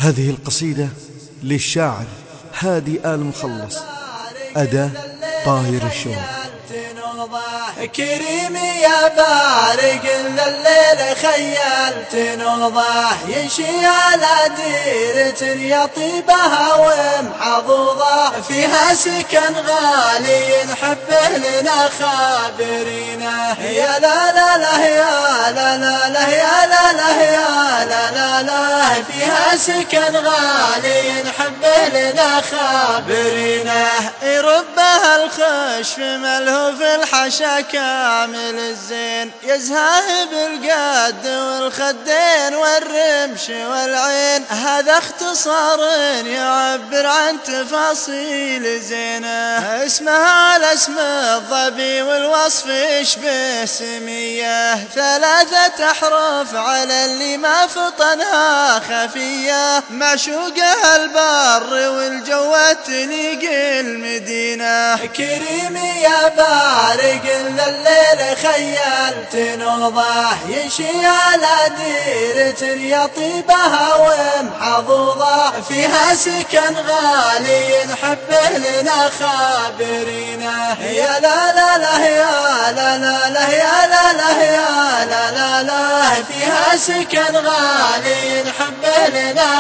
هذه القصيدة للشاعر هادي آل مخلص، أداة طاهر الشوق. كريم يا بارق الليل خيلت نوضه يمشي على ديرة يطيبها ومحظوظة فيها سكن غالي نحبه لنا خابرينه. يا لا لا لا يا لا لا لا يا لا لا يا لا لا لا فيها سكن غالي نحبه لنا خابرينه. ربها الخش ملهوف الحشا كامل الزين يزهاه بالقد والخدين والرمش والعين. هذا اختصار يعبر عن تفاصيل زينه اسمها على اسم الظبي والوصف يشبه سميه. 3 أحرف على اللي ما فطنها خفيه معشوقها البر والجوات تليق المدينه. كريم يا بارق الليل خيلت نوضه يمشي على ديرة يطيبها ومحظوظه فيها سكن غالي نحبه لنا خابرينه. يا لا لا لا يا لا لا لا يا لا لا يا لا لا لا فيها سكن غالي نحبه لنا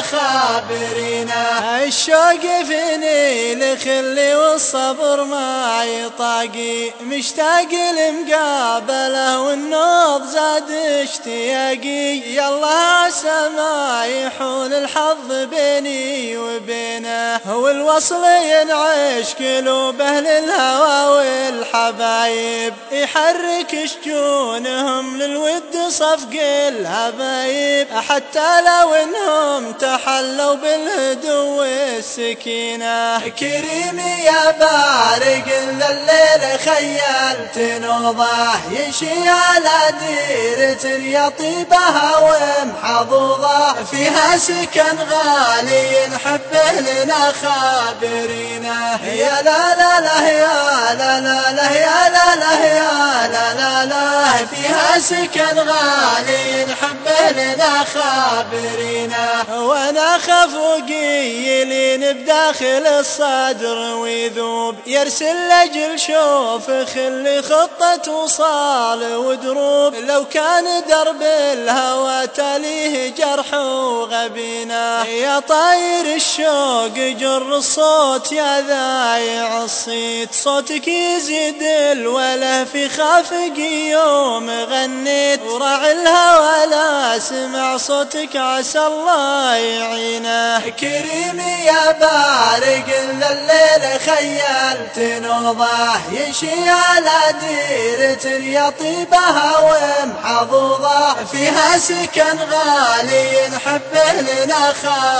خابرينه. الشوق فيني لخلي والصبر ما يطاقي مشتاق لمقابله والنوض زاد اشتياقي. يالله عسى ما يحول الحظ بيني وبينه والوصل ينعش قلوبه للهوى والحبايب يحرك شجونهم للود صفق الهبايب حتى لو انهم تحلوا بالهدوء والسكينة. كريم يا بارق الليل خيلت نوضه يمشي على ديرة يطيبها ومحظوظه فيها سكن غالي نحبه لنا خابرينه. يا لا لا لا يا لا لا لا يا لا لا يا لا لا لا فيها سكن غالي نحبه لنا خابرينه. وانا خاف وقيلين بداخل الصدر ويذوب يرسل لاجل شوف خلي خطة وصال ودروب. لو كان درب الهوى تاليه جرح وغبينه يا طاير الشوق جر الصوت يا ذايع الصيت صوتك يزيد الوله في خافق يوم غنيت وراعي الهوى لا سمع صوتك عسى الله يعينه. كريم يا بارق الليل خيلت نوضه يمشي على ديرة يطيبها ومحظوظه فيها سكن غالي نحبه لنا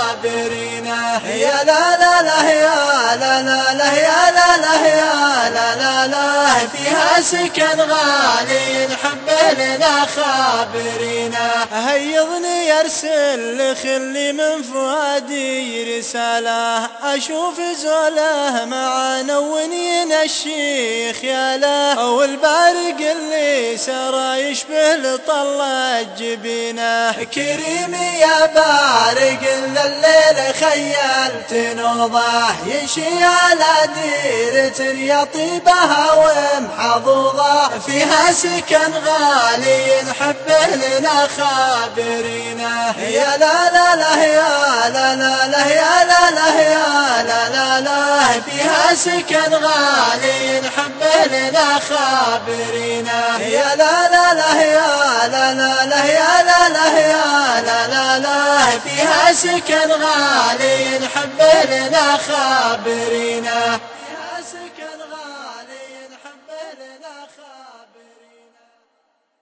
خابرينه. يا لا لا لا يا لا لا لا يا لا لا يا لا لا لا فيها سكن غالي نحبه لنا خابرينه. هيضني يرسل لخلي من فؤادي رساله أشوف زوله مع نونين الشيخ يا له والبارق اللي سرى يشبه لطلة جبينه. كريم يا بارق الليل خيلت نوضه يمشي على ديرة يطيبها ومحظوظه فيها سكن غالي نحبه لنا خابرينه. يا لا لا لا يا لا لا لا يا لا لا يا لا لا لا فيها سكن غالي نحبه لنا خابرينه. يا لا لا لا يا لا لا لا يا لا لا يا لا لا لا فيها سكن غالي نحبه لنا خابرينه.